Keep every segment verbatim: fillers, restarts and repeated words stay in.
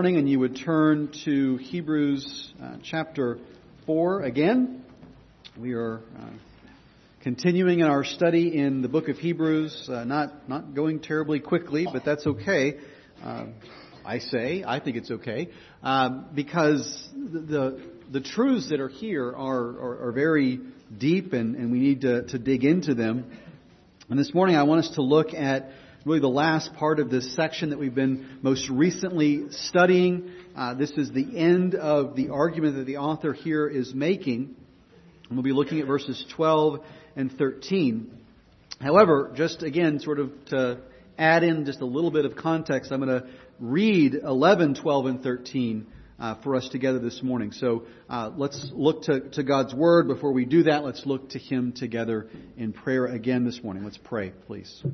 morning and you would turn to Hebrews uh, chapter four again. We are uh, continuing in our study in the book of Hebrews, uh, not not going terribly quickly, but that's okay. Uh, I say, I think it's okay, um, because the, the the truths that are here are are, are very deep, and, and we need to, to dig into them. And this morning I want us to look at really the last part of this section that we've been most recently studying. Uh, this is the end of the argument that the author here is making. And we'll be looking at verses twelve and thirteen. However, just again, sort of to add in just a little bit of context, I'm going to read eleven, twelve, and thirteen uh, for us together this morning. So uh, let's look to, to God's Word. Before we do that, let's look to Him together in prayer again this morning. Let's pray, please.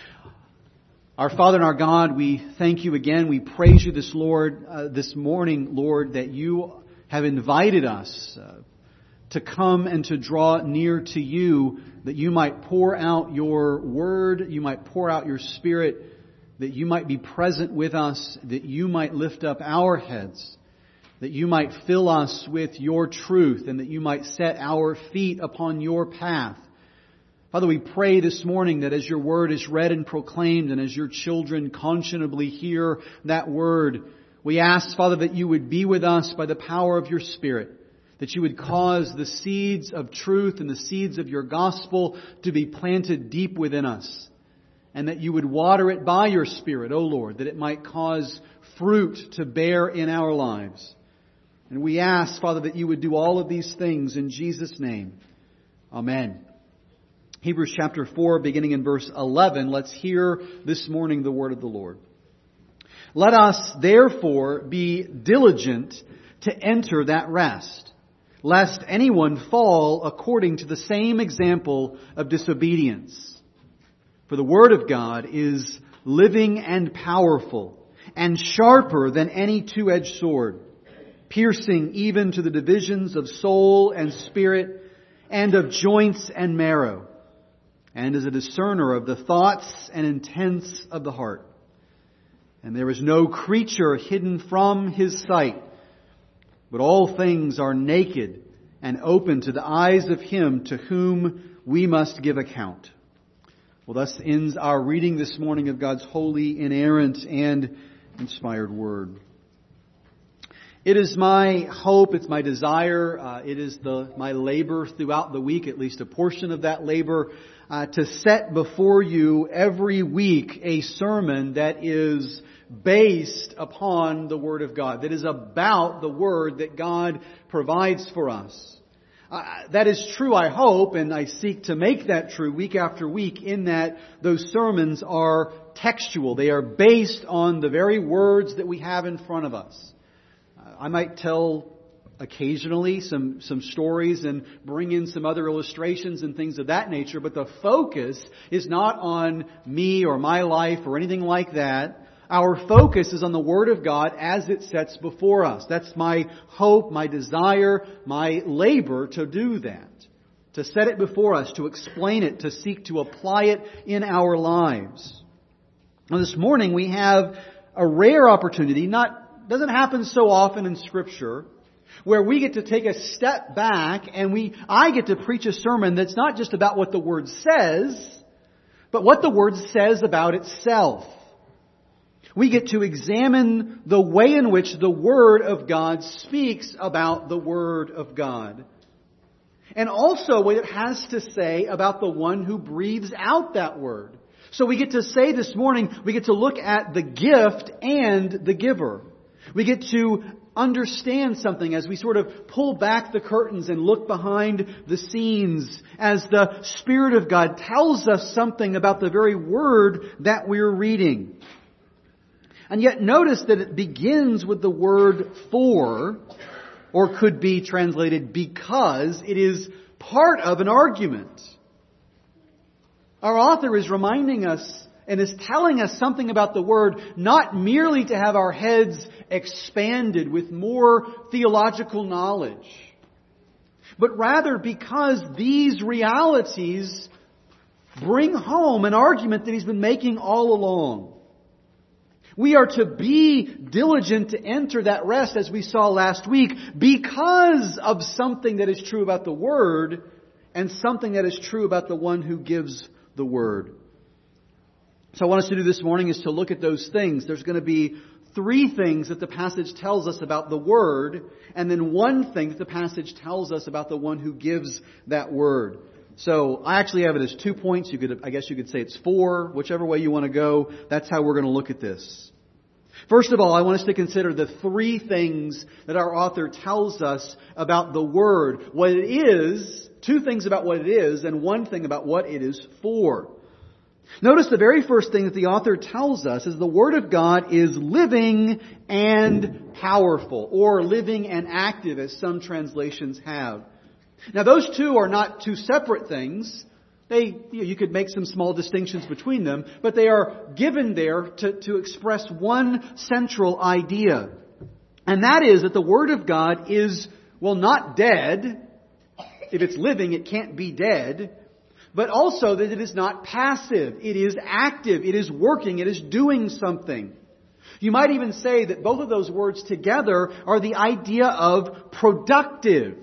Our Father and our God, we thank You again. We praise You this Lord, uh, this morning, Lord, that You have invited us uh, to come and to draw near to You, that You might pour out Your Word, You might pour out Your Spirit, that You might be present with us, that You might lift up our heads, that You might fill us with Your truth, and that You might set our feet upon Your path. Father, we pray this morning that as Your Word is read and proclaimed, and as Your children conscionably hear that Word, we ask, Father, that You would be with us by the power of Your Spirit, that You would cause the seeds of truth and the seeds of Your gospel to be planted deep within us, and that You would water it by Your Spirit, O Lord, that it might cause fruit to bear in our lives. And we ask, Father, that You would do all of these things in Jesus' name. Amen. Hebrews chapter four, beginning in verse eleven, let's hear this morning the word of the Lord. Let us therefore be diligent to enter that rest, lest anyone fall according to the same example of disobedience. For the word of God is living and powerful, and sharper than any two-edged sword, piercing even to the divisions of soul and spirit, and of joints and marrow, and is a discerner of the thoughts and intents of the heart. And there is no creature hidden from His sight, but all things are naked and open to the eyes of Him to whom we must give account. Well, thus ends our reading this morning of God's holy, inerrant, and inspired Word. It is my hope, it's my desire, uh, it is the my labor throughout the week, at least a portion of that labor, uh, to set before you every week a sermon that is based upon the Word of God, that is about the Word that God provides for us. Uh, that is true, I hope, and I seek to make that true week after week, in that those sermons are textual. They are based on the very words that we have in front of us. I might tell occasionally some, some stories and bring in some other illustrations and things of that nature, but the focus is not on me or my life or anything like that. Our focus is on the Word of God as it sets before us. That's my hope, my desire, my labor to do that. To set it before us, to explain it, to seek to apply it in our lives. Now this morning we have a rare opportunity, not doesn't happen so often in Scripture, where we get to take a step back and we, I get to preach a sermon that's not just about what the Word says, but what the Word says about itself. We get to examine the way in which the Word of God speaks about the Word of God. And also what it has to say about the one who breathes out that Word. So we get to say this morning, we get to look at the gift and the giver. We get to understand something as we sort of pull back the curtains and look behind the scenes as the Spirit of God tells us something about the very Word that we're reading. And yet notice that it begins with the word for, or could be translated because. It is part of an argument. Our author is reminding us and is telling us something about the Word, not merely to have our heads expanded with more theological knowledge, but rather because these realities bring home an argument that he's been making all along. We are to be diligent to enter that rest, as we saw last week, because of something that is true about the Word and something that is true about the one who gives the Word. So I want us to do this morning is to look at those things. There's going to be three things that the passage tells us about the Word, and then one thing that the passage tells us about the one who gives that Word. So I actually have it as two points. You could, I guess you could say it's four, whichever way you want to go. That's how we're going to look at this. First of all, I want us to consider the three things that our author tells us about the Word. What it is, two things about what it is, and one thing about what it is for. Notice the very first thing that the author tells us is the Word of God is living and powerful, or living and active, as some translations have. Now, those two are not two separate things. They, you could make some small distinctions between them, but they are given there to, to express one central idea. And that is that the Word of God is, well, not dead. If it's living, it can't be dead. But also that it is not passive. It is active. It is working. It is doing something. You might even say that both of those words together are the idea of productive.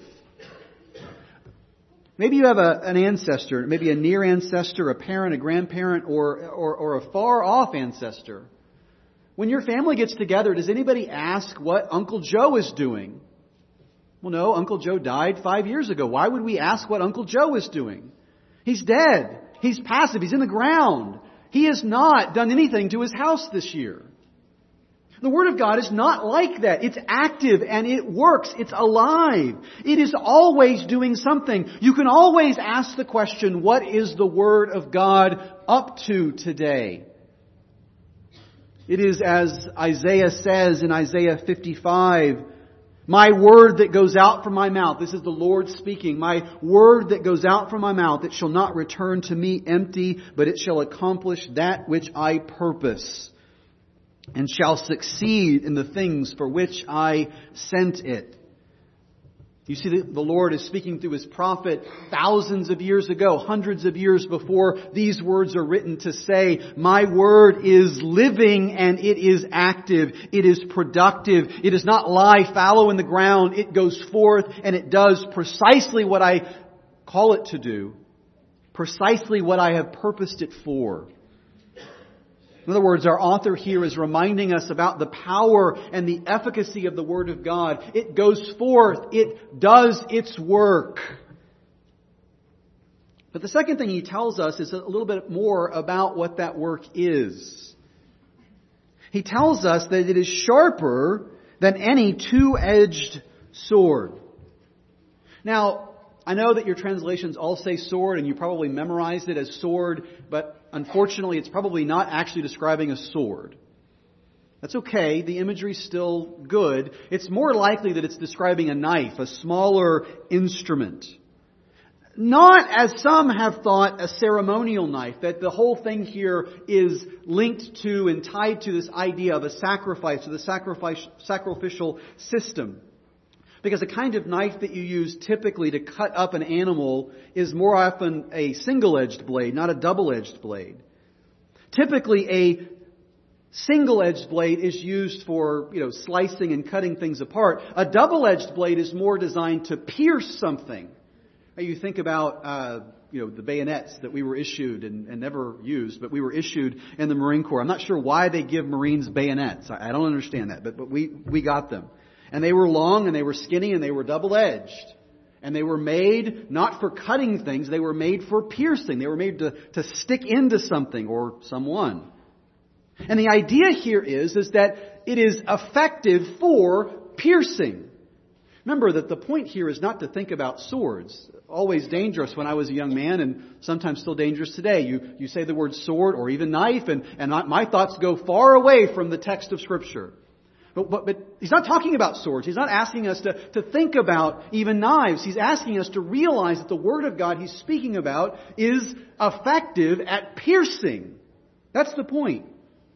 Maybe you have a, an ancestor, maybe a near ancestor, a parent, a grandparent, or, or, or a far-off ancestor. When your family gets together, does anybody ask what Uncle Joe is doing? Well, no, Uncle Joe died five years ago. Why would we ask what Uncle Joe is doing? He's dead. He's passive. He's in the ground. He has not done anything to his house this year. The Word of God is not like that. It's active and it works. It's alive. It is always doing something. You can always ask the question, what is the Word of God up to today? It is as Isaiah says in Isaiah fifty-five, my word that goes out from my mouth, this is the Lord speaking, my word that goes out from my mouth, it shall not return to me empty, but it shall accomplish that which I purpose, and shall succeed in the things for which I sent it. You see, the Lord is speaking through His prophet thousands of years ago, hundreds of years before these words are written, to say, my word is living and it is active. It is productive. It does not lie fallow in the ground. It goes forth and it does precisely what I call it to do. Precisely what I have purposed it for. In other words, our author here is reminding us about the power and the efficacy of the Word of God. It goes forth. It does its work. But the second thing he tells us is a little bit more about what that work is. He tells us that it is sharper than any two-edged sword. Now, I know that your translations all say sword and you probably memorized it as sword, but unfortunately it's probably not actually describing a sword. That's okay. The imagery's still good. It's more likely that it's describing a knife, a smaller instrument. Not, as some have thought, a ceremonial knife, that the whole thing here is linked to and tied to this idea of a sacrifice, or the sacrifice, sacrificial system. Because the kind of knife that you use typically to cut up an animal is more often a single-edged blade, not a double-edged blade. Typically, a single-edged blade is used for, you know, slicing and cutting things apart. A double-edged blade is more designed to pierce something. You think about, uh, you know, the bayonets that we were issued and, and never used, but we were issued in the Marine Corps. I'm not sure why they give Marines bayonets. I, I don't understand that, but, but we, we got them. And they were long and they were skinny and they were double-edged. And they were made not for cutting things, they were made for piercing. They were made to, to stick into something or someone. And the idea here is, is that it is effective for piercing. Remember that the point here is not to think about swords. Always dangerous when I was a young man and sometimes still dangerous today. You, you say the word sword or even knife and, and my thoughts go far away from the text of Scripture. But, but, but he's not talking about swords. He's not asking us to, to think about even knives. He's asking us to realize that the Word of God he's speaking about is effective at piercing. That's the point.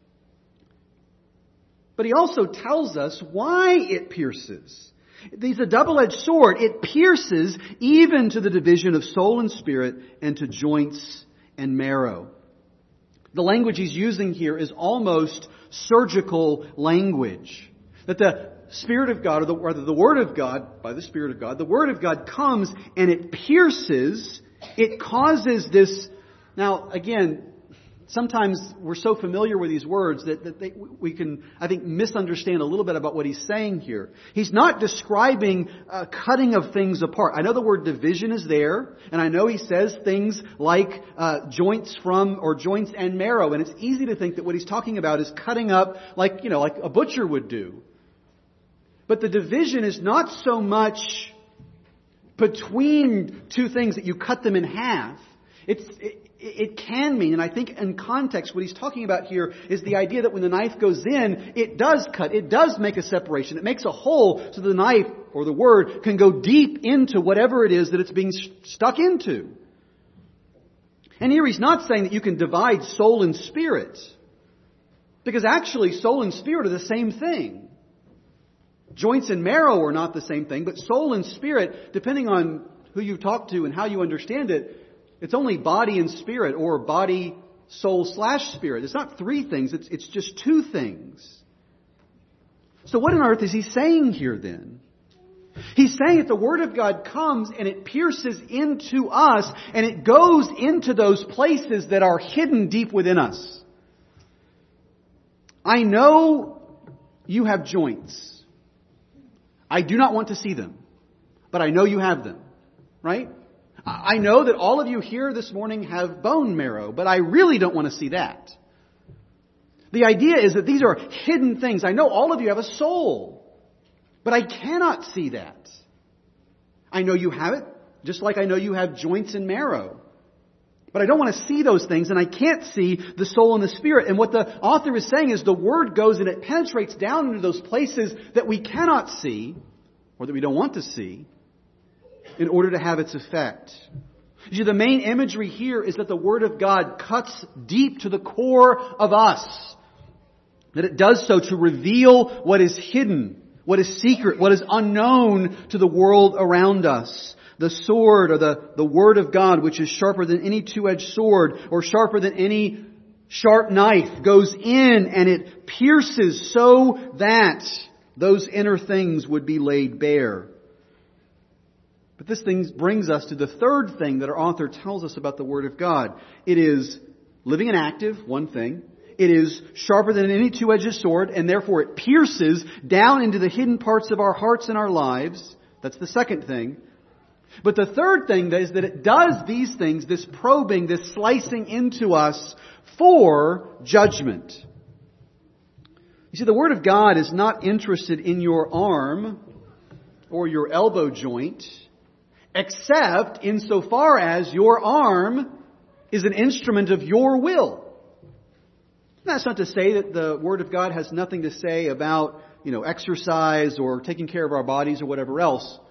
But he also tells us why it pierces. It's a double-edged sword. It pierces even to the division of soul and spirit and to joints and marrow. The language he's using here is almost surgical language. That the Spirit of God, or the, or the Word of God, by the Spirit of God, the Word of God comes and it pierces, it causes this. Now, again, sometimes we're so familiar with these words that, that they, we can, I think, misunderstand a little bit about what he's saying here. He's not describing uh, cutting of things apart. I know the word division is there, and I know he says things like uh, joints from, or joints and marrow, and it's easy to think that what he's talking about is cutting up like, you know, like a butcher would do. But the division is not so much between two things that you cut them in half. It's, it, it can mean, and I think in context what he's talking about here is the idea that when the knife goes in, it does cut, it does make a separation. It makes a hole so the knife or the word can go deep into whatever it is that it's being stuck into. And here he's not saying that you can divide soul and spirit. Because actually soul and spirit are the same thing. Joints and marrow are not the same thing, but soul and spirit, depending on who you talk to and how you understand it, it's only body and spirit, or body, soul slash spirit. It's not three things, it's, it's just two things. So what on earth is he saying here then? He's saying that the Word of God comes and it pierces into us and it goes into those places that are hidden deep within us. I know you have joints. I do not want to see them, but I know you have them, right? I know that all of you here this morning have bone marrow, but I really don't want to see that. The idea is that these are hidden things. I know all of you have a soul, but I cannot see that. I know you have it, just like I know you have joints and marrow. But I don't want to see those things, and I can't see the soul and the spirit. And what the author is saying is the Word goes and it penetrates down into those places that we cannot see, or that we don't want to see, in order to have its effect. You see, the main imagery here is that the Word of God cuts deep to the core of us. That it does so to reveal what is hidden, what is secret, what is unknown to the world around us. The sword, or the, the Word of God, which is sharper than any two-edged sword, or sharper than any sharp knife, goes in and it pierces so that those inner things would be laid bare. But this thing brings us to the third thing that our author tells us about the Word of God. It is living and active, one thing. It is sharper than any two-edged sword, and therefore it pierces down into the hidden parts of our hearts and our lives. That's the second thing. But the third thing is that it does these things, this probing, this slicing into us for judgment. You see, the Word of God is not interested in your arm or your elbow joint, except insofar as your arm is an instrument of your will. That's not to say that the Word of God has nothing to say about, you know, exercise or taking care of our bodies or whatever else.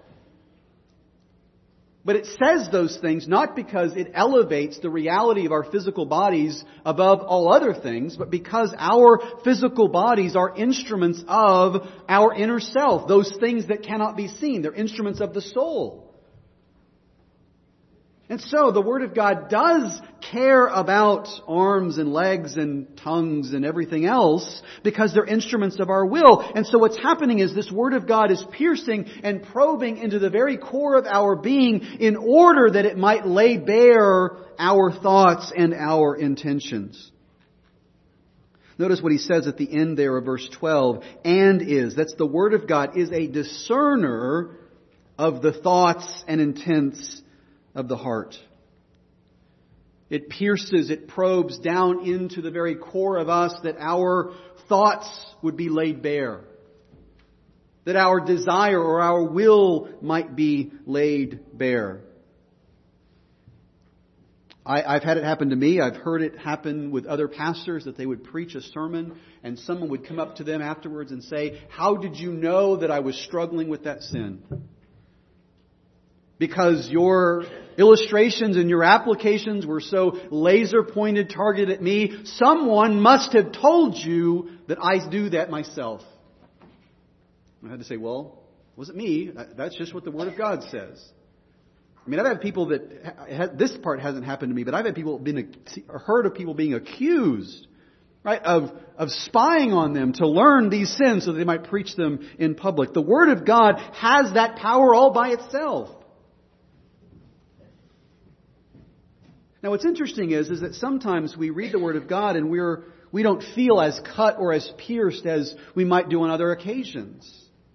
But it says those things not because it elevates the reality of our physical bodies above all other things, but because our physical bodies are instruments of our inner self, those things that cannot be seen. They're instruments of the soul. And so the Word of God does care about arms and legs and tongues and everything else because they're instruments of our will. And so what's happening is this Word of God is piercing and probing into the very core of our being in order that it might lay bare our thoughts and our intentions. Notice what he says at the end there of verse twelve. And is, that's the Word of God, is a discerner of the thoughts and intents of the heart. It pierces, it probes down into the very core of us that our thoughts would be laid bare. That our desire or our will might be laid bare. I, I've had it happen to me. I've heard it happen with other pastors that they would preach a sermon and someone would come up to them afterwards and say, "How did you know that I was struggling with that sin?" Because your illustrations and your applications were so laser-pointed, targeted at me, someone must have told you that I do that myself. I had to say, well, it wasn't me. That's just what the Word of God says. I mean, I've had people that, this part hasn't happened to me, but I've had people been heard of people being accused. right? Of, of spying on them to learn these sins so that they might preach them in public. The Word of God has that power all by itself. Now what's interesting is, is that sometimes we read the Word of God and we're, we don't feel as cut or as pierced as we might do on other occasions.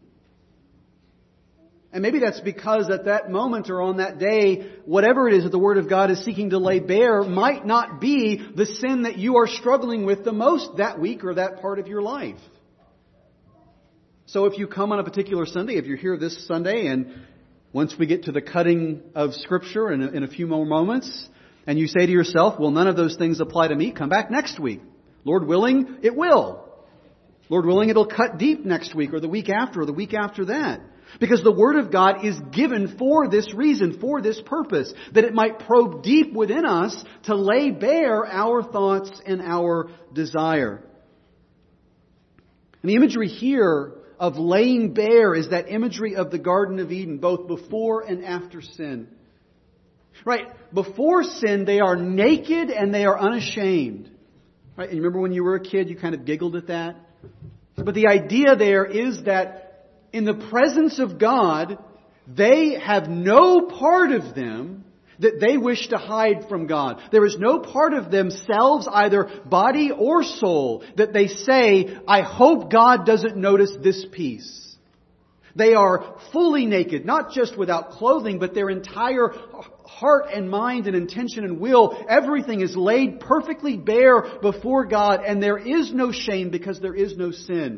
And maybe that's because at that moment or on that day, whatever it is that the Word of God is seeking to lay bare might not be the sin that you are struggling with the most that week or that part of your life. So if you come on a particular Sunday, if you're here this Sunday, and once we get to the cutting of Scripture in a, in a few more moments, and you say to yourself, well, none of those things apply to me, come back next week. Lord willing, it will. Lord willing, it'll cut deep next week or the week after or the week after that. Because the Word of God is given for this reason, for this purpose, that it might probe deep within us to lay bare our thoughts and our desire. And the imagery here of laying bare is that imagery of the Garden of Eden, both before and after sin. Right? Before sin, they are naked and they are unashamed. Right? And you remember when you were a kid, you kind of giggled at that? But the idea there is that in the presence of God, they have no part of them that they wish to hide from God. There is no part of themselves, either body or soul, that they say, I hope God doesn't notice this piece. They are fully naked, not just without clothing, but their entire heart and mind and intention and will, everything is laid perfectly bare before God, and there is no shame because there is no sin.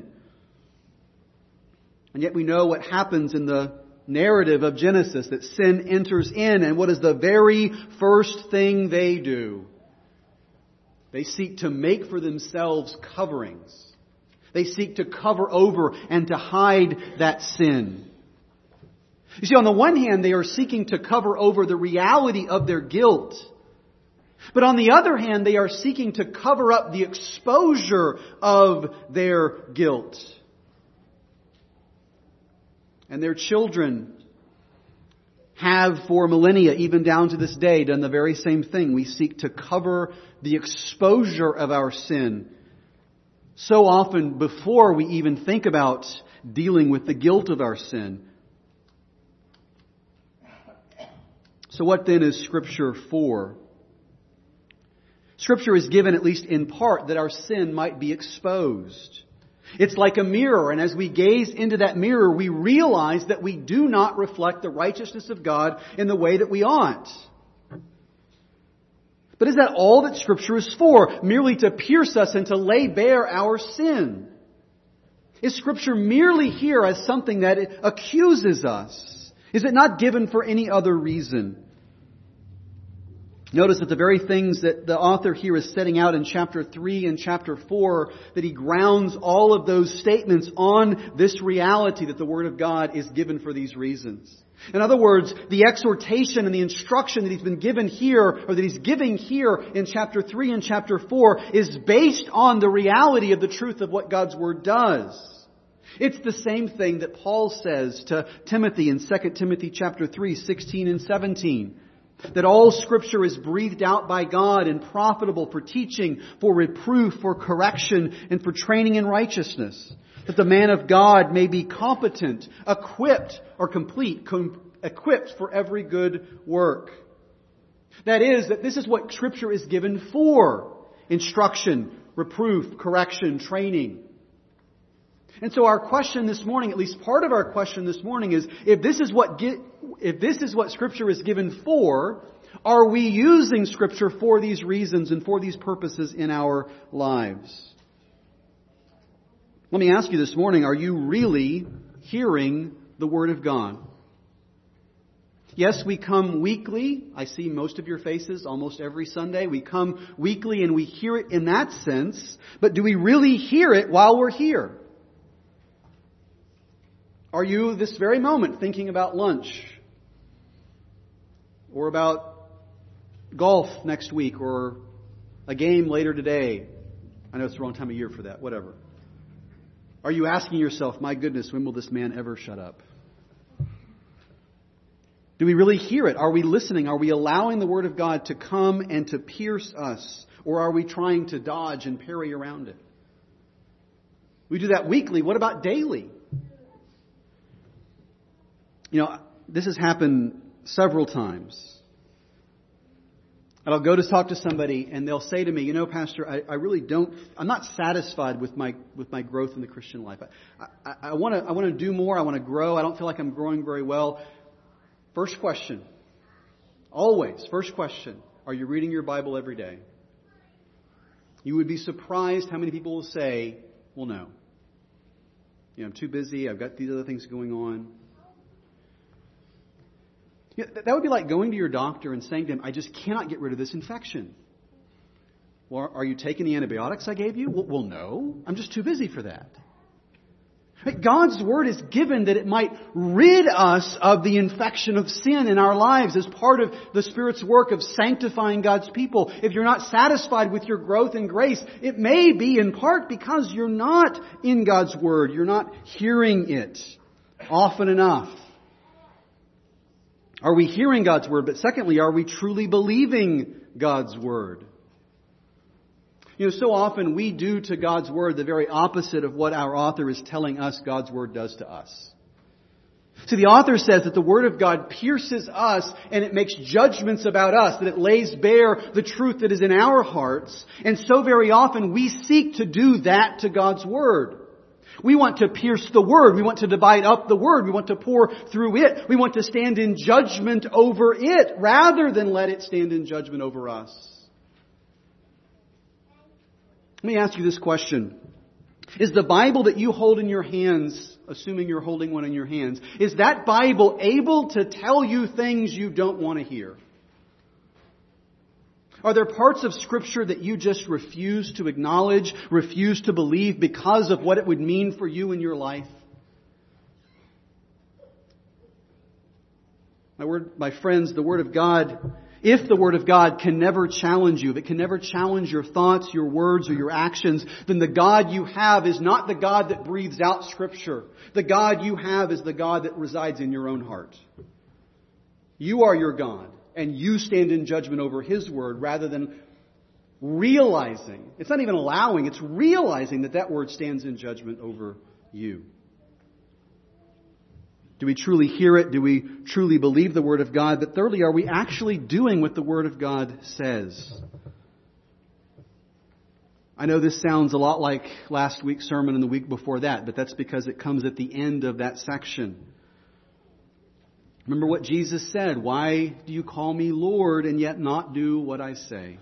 And yet we know what happens in the narrative of Genesis, that sin enters in, and what is the very first thing they do? They seek to make for themselves coverings. They seek to cover over and to hide that sin. You see, on the one hand, they are seeking to cover over the reality of their guilt. But on the other hand, they are seeking to cover up the exposure of their guilt. And their children have for millennia, even down to this day, done the very same thing. We seek to cover the exposure of our sin so often before we even think about dealing with the guilt of our sin. So what then is Scripture for? Scripture is given, at least in part, that our sin might be exposed. It's like a mirror, and as we gaze into that mirror, we realize that we do not reflect the righteousness of God in the way that we ought. But is that all that Scripture is for? Merely to pierce us and to lay bare our sin? Is Scripture merely here as something that accuses us? Is it not given for any other reason? Notice that the very things that the author here is setting out in chapter three and chapter four, that he grounds all of those statements on this reality that the Word of God is given for these reasons. In other words, the exhortation and the instruction that he's been given here, or that he's giving here in chapter three and chapter four, is based on the reality of the truth of what God's Word does. It's the same thing that Paul says to Timothy in Second Timothy chapter three, sixteen and seventeen. That all Scripture is breathed out by God and profitable for teaching, for reproof, for correction, and for training in righteousness. That the man of God may be competent, equipped, or complete, com- equipped for every good work. That is, that this is what Scripture is given for. Instruction, reproof, correction, training. And so our question this morning, at least part of our question this morning, is if this is what get, if this is what Scripture is given for, are we using Scripture for these reasons and for these purposes in our lives? Let me ask you this morning, are you really hearing the Word of God? Yes, we come weekly. I see most of your faces almost every Sunday. We come weekly and we hear it in that sense. But do we really hear it while we're here? Are you this very moment thinking about lunch? Or about golf next week? Or a game later today? I know it's the wrong time of year for that. Whatever. Are you asking yourself, my goodness, when will this man ever shut up? Do we really hear it? Are we listening? Are we allowing the Word of God to come and to pierce us? Or are we trying to dodge and parry around it? We do that weekly. What about daily? You know, this has happened several times. And I'll go to talk to somebody and they'll say to me, you know, Pastor, I, I really don't, I'm not satisfied with my with my growth in the Christian life. I, I, I want to I want to do more. I want to grow. I don't feel like I'm growing very well. First question. Always. First question. Are you reading your Bible every day? You would be surprised how many people will say, well, no. You know, I'm too busy. I've got these other things going on. Yeah, that would be like going to your doctor and saying to him, I just cannot get rid of this infection. Well, are you taking the antibiotics I gave you? Well, well, no. I'm just too busy for that. God's Word is given that it might rid us of the infection of sin in our lives as part of the Spirit's work of sanctifying God's people. If you're not satisfied with your growth in grace, it may be in part because you're not in God's Word. You're not hearing it often enough. Are we hearing God's Word? But secondly, are we truly believing God's Word? You know, so often we do to God's Word the very opposite of what our author is telling us God's Word does to us. So the author says that the Word of God pierces us and it makes judgments about us, that it lays bare the truth that is in our hearts. And so very often we seek to do that to God's Word. We want to pierce the Word. We want to divide up the Word. We want to pour through it. We want to stand in judgment over it rather than let it stand in judgment over us. Let me ask you this question. Is the Bible that you hold in your hands, assuming you're holding one in your hands, is that Bible able to tell you things you don't want to hear? Are there parts of Scripture that you just refuse to acknowledge, refuse to believe because of what it would mean for you in your life? My word, my friends, the Word of God, if the Word of God can never challenge you, if it can never challenge your thoughts, your words, or your actions, then the God you have is not the God that breathes out Scripture. The God you have is the God that resides in your own heart. You are your God. And you stand in judgment over His Word rather than realizing. It's not even allowing, it's realizing that that Word stands in judgment over you. Do we truly hear it? Do we truly believe the Word of God? But thirdly, are we actually doing what the Word of God says? I know this sounds a lot like last week's sermon and the week before that, but that's because it comes at the end of that section. Remember what Jesus said, why do you call me Lord and yet not do what I say?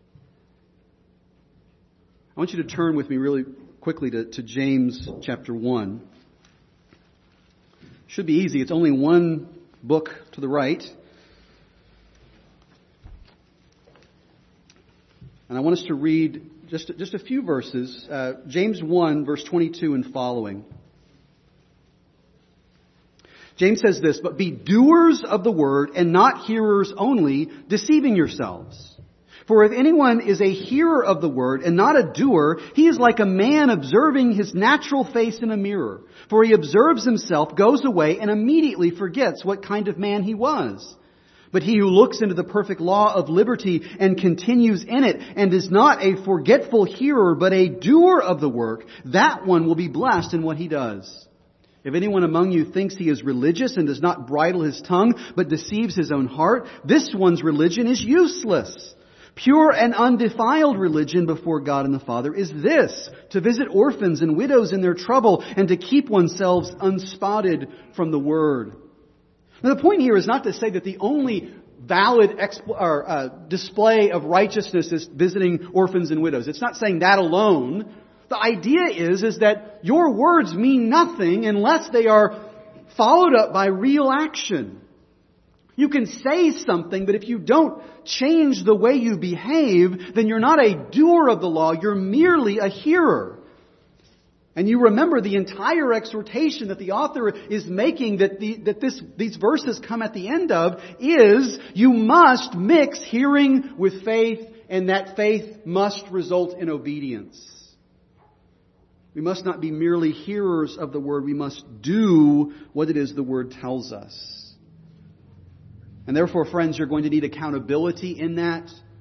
I want you to turn with me really quickly to, to James chapter one. Should be easy. It's only one book to the right. And I want us to read just, just a few verses. Uh, James one, verse twenty-two and following. James says this, but be doers of the word and not hearers only, deceiving yourselves. For if anyone is a hearer of the word and not a doer, he is like a man observing his natural face in a mirror. For he observes himself, goes away, and immediately forgets what kind of man he was. But he who looks into the perfect law of liberty and continues in it, and is not a forgetful hearer, but a doer of the work, that one will be blessed in what he does. If anyone among you thinks he is religious and does not bridle his tongue, but deceives his own heart, this one's religion is useless. Pure and undefiled religion before God and the Father is this, to visit orphans and widows in their trouble and to keep oneself unspotted from the Word. Now the point here is not to say that the only valid exp- or, uh, display of righteousness is visiting orphans and widows. It's not saying that alone. The idea is, is that your words mean nothing unless they are followed up by real action. You can say something, but if you don't change the way you behave, then you're not a doer of the law, you're merely a hearer. And you remember the entire exhortation that the author is making, that, the, that this, these verses come at the end of, is you must mix hearing with faith, and that faith must result in obedience. We must not be merely hearers of the Word, we must do what it is the Word tells us. And therefore, friends, you're going to need accountability in that.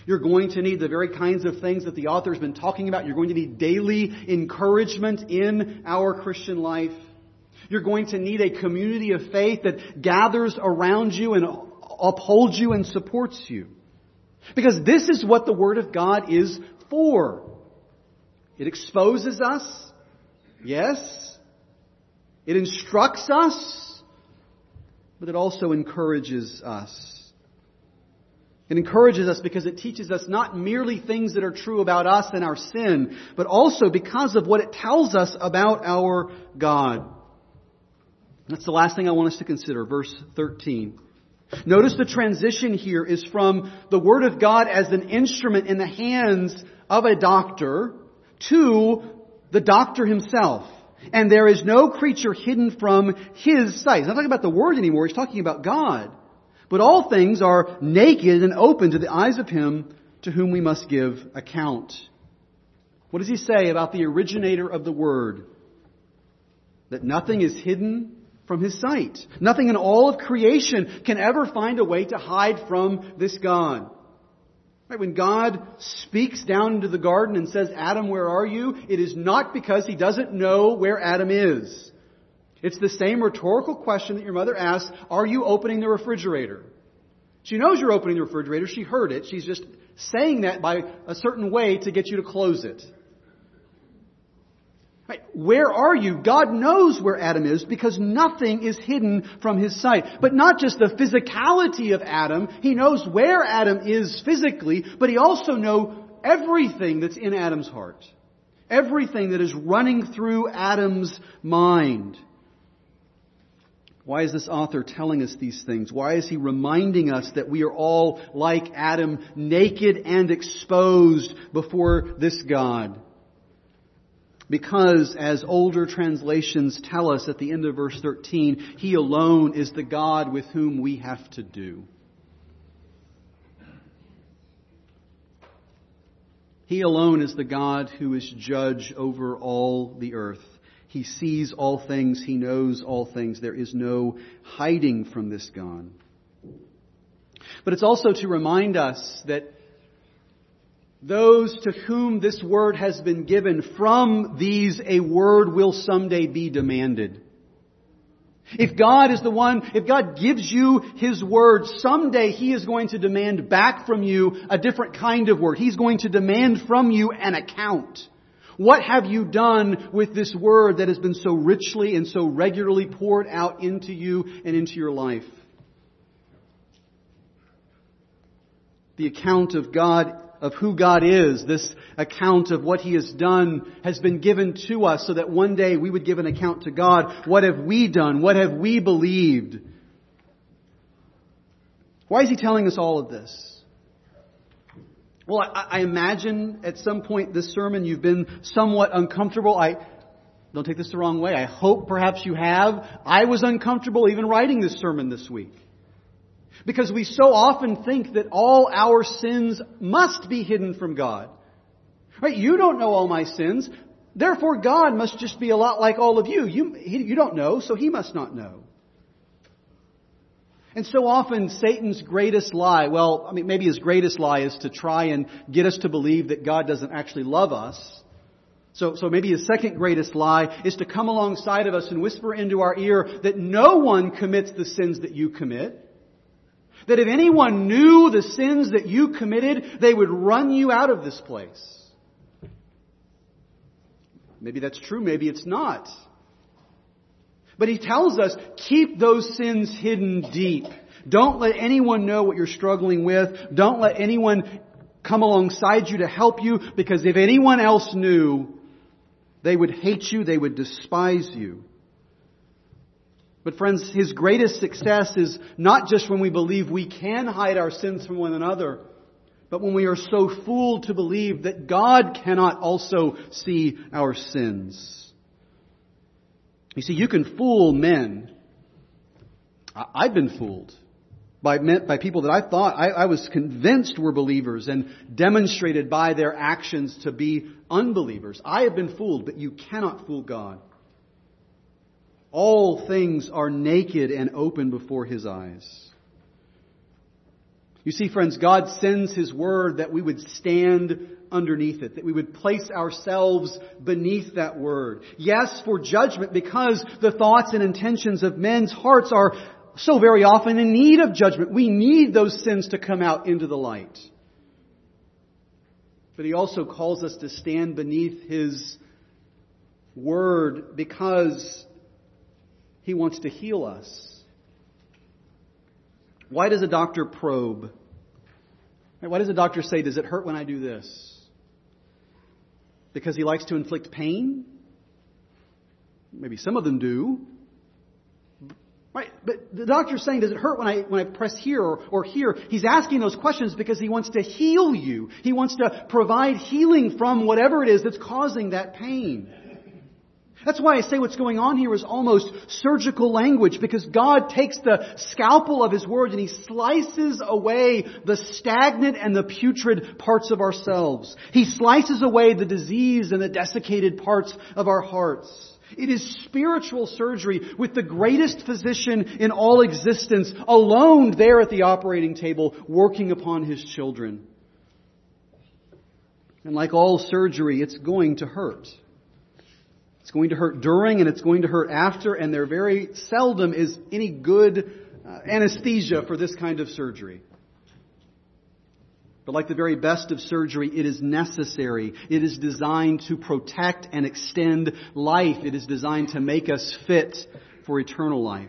You're going to need the very kinds of things that the author's been talking about. You're going to need daily encouragement in our Christian life. You're going to need a community of faith that gathers around you and upholds you and supports you. Because this is what the Word of God is for. It exposes us, yes. It instructs us, but it also encourages us. It encourages us because it teaches us not merely things that are true about us and our sin, but also because of what it tells us about our God. That's the last thing I want us to consider, verse thirteen. Notice the transition here is from the Word of God as an instrument in the hands of a doctor to the doctor himself. And there is no creature hidden from His sight. He's not talking about the Word anymore. He's talking about God. But all things are naked and open to the eyes of Him to whom we must give account. What does he say about the originator of the Word? That nothing is hidden from His sight. Nothing in all of creation can ever find a way to hide from this God. Right? When God speaks down into the garden and says, Adam, where are you? It is not because He doesn't know where Adam is. It's the same rhetorical question that your mother asked, are you opening the refrigerator? She knows you're opening the refrigerator. She heard it. She's just saying that by a certain way to get you to close it. Right. Where are you? God knows where Adam is because nothing is hidden from His sight. But not just the physicality of Adam. He knows where Adam is physically, but He also knows everything that's in Adam's heart. Everything that is running through Adam's mind. Why is this author telling us these things? Why is he reminding us that we are all like Adam, naked and exposed before this God? Because, as older translations tell us at the end of verse thirteen, He alone is the God with whom we have to do. He alone is the God who is judge over all the earth. He sees all things. He knows all things. There is no hiding from this God. But it's also to remind us that those to whom this word has been given, from these a word will someday be demanded. If God is the one, if God gives you His word, someday He is going to demand back from you a different kind of word. He's going to demand from you an account. What have you done with this word that has been so richly and so regularly poured out into you and into your life? The account of God, of who God is, this account of what He has done has been given to us so that one day we would give an account to God. What have we done? What have we believed? Why is He telling us all of this? Well, I, I imagine at some point this sermon you've been somewhat uncomfortable. I don't take this the wrong way. I hope perhaps you have. I was uncomfortable even writing this sermon this week. Because we so often think that all our sins must be hidden from God. Right? You don't know all my sins. Therefore, God must just be a lot like all of you. You, he, you don't know, so He must not know. And so often Satan's greatest lie, well, I mean, maybe his greatest lie is to try and get us to believe that God doesn't actually love us. So, so maybe his second greatest lie is to come alongside of us and whisper into our ear that no one commits the sins that you commit. That if anyone knew the sins that you committed, they would run you out of this place. Maybe that's true, maybe it's not. But he tells us, keep those sins hidden deep. Don't let anyone know what you're struggling with. Don't let anyone come alongside you to help you, because if anyone else knew, they would hate you, they would despise you. But friends, His greatest success is not just when we believe we can hide our sins from one another, but when we are so fooled to believe that God cannot also see our sins. You see, you can fool men. I've been fooled by men, by people that I thought, I, I was convinced were believers and demonstrated by their actions to be unbelievers. I have been fooled, but you cannot fool God. All things are naked and open before His eyes. You see, friends, God sends His Word that we would stand underneath it, that we would place ourselves beneath that Word. Yes, for judgment, because the thoughts and intentions of men's hearts are so very often in need of judgment. We need those sins to come out into the light. But He also calls us to stand beneath His Word because He wants to heal us. Why does a doctor probe? Why does a doctor say, does it hurt when I do this? Because he likes to inflict pain? Maybe some of them do. Right? But the doctor's saying, does it hurt when I when I press here or, or here? He's asking those questions because he wants to heal you. He wants to provide healing from whatever it is that's causing that pain. That's why I say what's going on here is almost surgical language, because God takes the scalpel of His Word and He slices away the stagnant and the putrid parts of ourselves. He slices away the diseased and the desiccated parts of our hearts. It is spiritual surgery with the greatest physician in all existence, alone there at the operating table, working upon His children. And like all surgery, it's going to hurt. It's going to hurt during and it's going to hurt after, and there very seldom is any good uh, anesthesia for this kind of surgery. But like the very best of surgery, it is necessary. It is designed to protect and extend life. It is designed to make us fit for eternal life.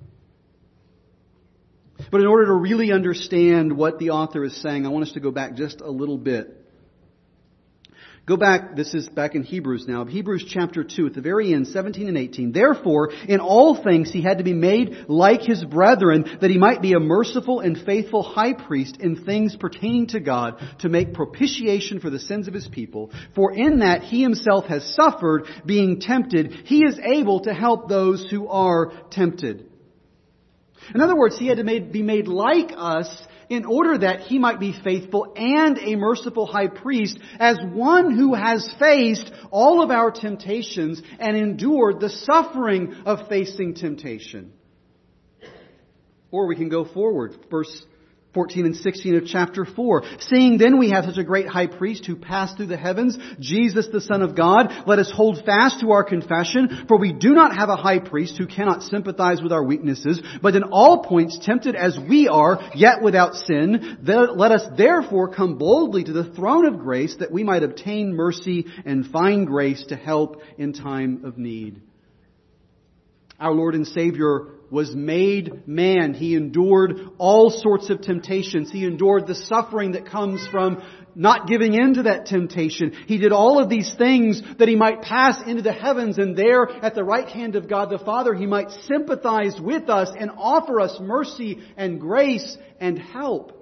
But in order to really understand what the author is saying, I want us to go back just a little bit. Go back, this is back in Hebrews now, Hebrews chapter two, at the very end, seventeen and eighteen. Therefore, in all things He had to be made like His brethren, that He might be a merciful and faithful high priest in things pertaining to God, to make propitiation for the sins of His people. For in that He Himself has suffered, being tempted, He is able to help those who are tempted. In other words, He had to made, be made like us, in order that He might be faithful and a merciful high priest, as one who has faced all of our temptations and endured the suffering of facing temptation. Or we can go forward, verse fourteen and sixteen of chapter four. Seeing then we have such a great high priest who passed through the heavens, Jesus the Son of God, let us hold fast to our confession, for we do not have a high priest who cannot sympathize with our weaknesses, but in all points tempted as we are, yet without sin. Let us therefore come boldly to the throne of grace, that we might obtain mercy and find grace to help in time of need. Our Lord and Savior was made man. He endured all sorts of temptations. He endured the suffering that comes from not giving in to that temptation. He did all of these things that He might pass into the heavens, and there at the right hand of God the Father He might sympathize with us and offer us mercy and grace and help.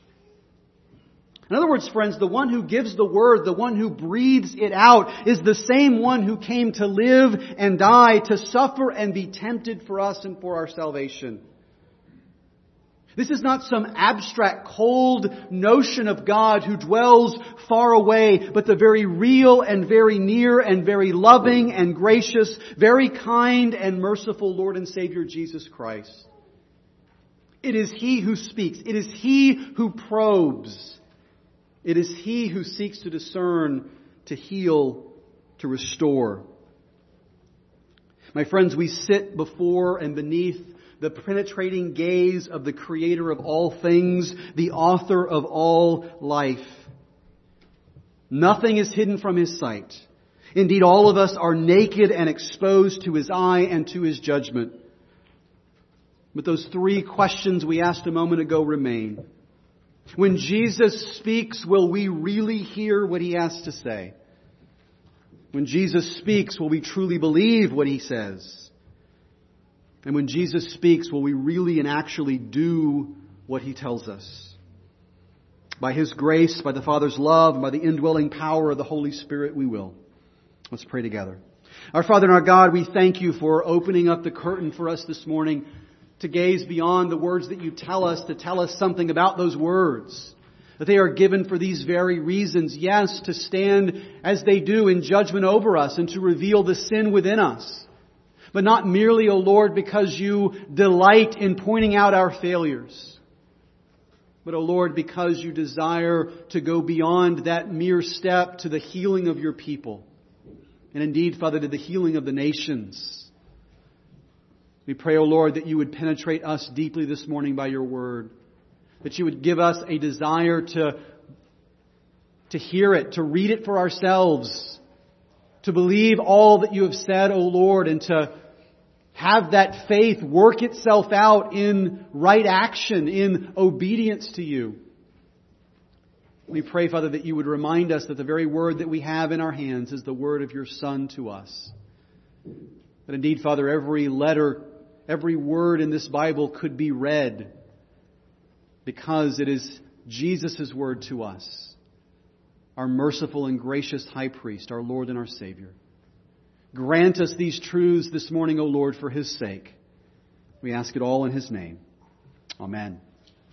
In other words, friends, the one who gives the Word, the one who breathes it out, is the same one who came to live and die, to suffer and be tempted for us and for our salvation. This is not some abstract, cold notion of God who dwells far away, but the very real and very near and very loving and gracious, very kind and merciful Lord and Savior Jesus Christ. It is He who speaks. It is He who probes. It is He who seeks to discern, to heal, to restore. My friends, we sit before and beneath the penetrating gaze of the Creator of all things, the author of all life. Nothing is hidden from His sight. Indeed, all of us are naked and exposed to His eye and to His judgment. But those three questions we asked a moment ago remain. When Jesus speaks, will we really hear what He has to say? When Jesus speaks, will we truly believe what He says? And when Jesus speaks, will we really and actually do what He tells us? By His grace, by the Father's love, and by the indwelling power of the Holy Spirit, we will. Let's pray together. Our Father and our God, we thank You for opening up the curtain for us this morning, to gaze beyond the words that You tell us, to tell us something about those words. That they are given for these very reasons. Yes, to stand as they do in judgment over us and to reveal the sin within us. But not merely, O Lord, because You delight in pointing out our failures. but, O Lord, because you desire to go beyond that mere step to the healing of your people, and indeed, Father, to the healing of the nations. We pray, O Lord, that you would penetrate us deeply this morning by your word, that you would give us a desire to, to hear it, to read it for ourselves, to believe all that you have said, O Lord, and to have that faith work itself out in right action, in obedience to you. We pray, Father, that you would remind us that the very word that we have in our hands is the word of your Son to us. That indeed, Father, every letter, every word in this Bible could be read because it is Jesus' word to us, our merciful and gracious high priest, our Lord and our Savior. Grant us these truths this morning, O Lord, for His sake. We ask it all in His name. Amen.